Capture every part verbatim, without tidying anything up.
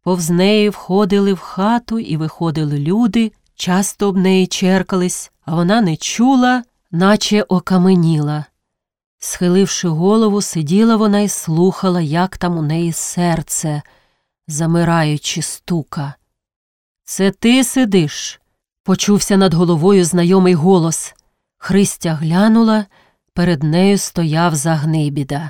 Повз неї входили в хату і виходили люди, часто об неї черкались, а вона не чула, наче окаменіла. Схиливши голову, сиділа вона і слухала, як там у неї серце, замираючи, стука. «Це ти сидиш?» – почувся над головою знайомий голос. Христя глянула, перед нею стояв Загнибіда.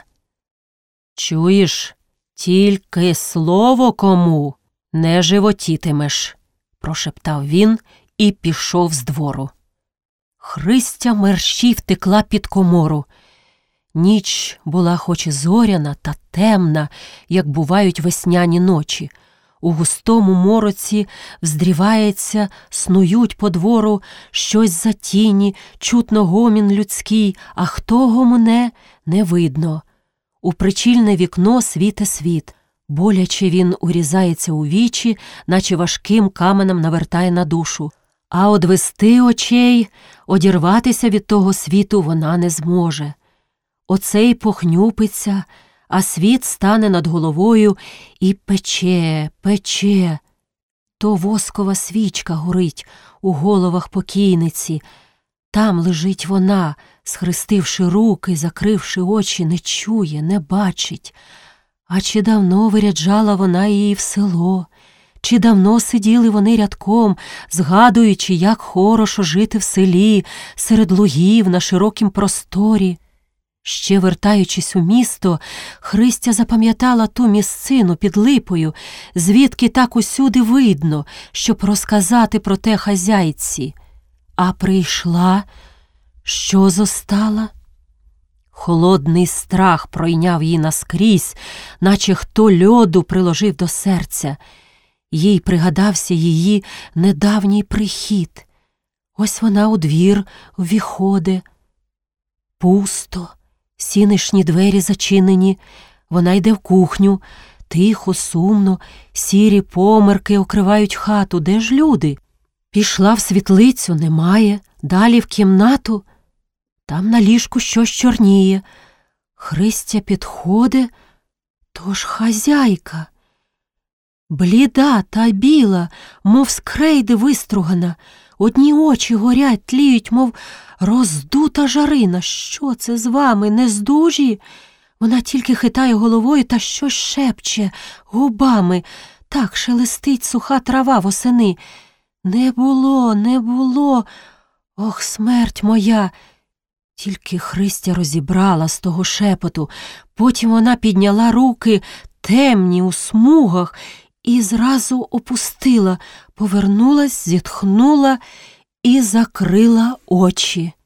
«Чуєш, тільки слово кому не животітимеш», – прошептав він і пішов з двору. Христя мерщій втекла під комору. Ніч була хоч і зоряна та темна, як бувають весняні ночі. У густому мороці вздрівається, снують по двору щось за тіні, чутно гомін людський, а хто гомоне – не видно. У причільне вікно світе світ. Боляче він урізається у вічі, наче важким каменем навертає на душу. А одвести очей, одірватися від того світу вона не зможе. Оцей похнюпиться, а світ стане над головою і пече, пече. То воскова свічка горить у головах покійниці. Там лежить вона, схрестивши руки, закривши очі, не чує, не бачить. А чи давно виряджала вона її в село? Чи давно сиділи вони рядком, згадуючи, як хорошо жити в селі, серед лугів, на широкім просторі? Ще вертаючись у місто, Христя запам'ятала ту місцину під липою, звідки так усюди видно, щоб розказати про те хазяйці. А прийшла, що зостала? Холодний страх пройняв її наскрізь, наче хто льоду приложив до серця. Їй пригадався її недавній прихід. Ось вона у двір ввіходе. Пусто. Сінишні двері зачинені, вона йде в кухню. Тихо, сумно, сірі померки окривають хату. Де ж люди? Пішла в світлицю, немає. Далі в кімнату. Там на ліжку щось чорніє. Христя підходить, то ж хазяйка. Бліда та біла, мов з крейди вистругана. Одні очі горять, тліють, мов роздута жарина. Що це з вами, нездужі? Вона тільки хитає головою та щось шепче губами. Так шелестить суха трава восени. Не було, не було. Ох, смерть моя! Тільки Христя розібрала з того шепоту. Потім вона підняла руки, темні у смугах, і зразу опустила, повернулась, зітхнула і закрила очі.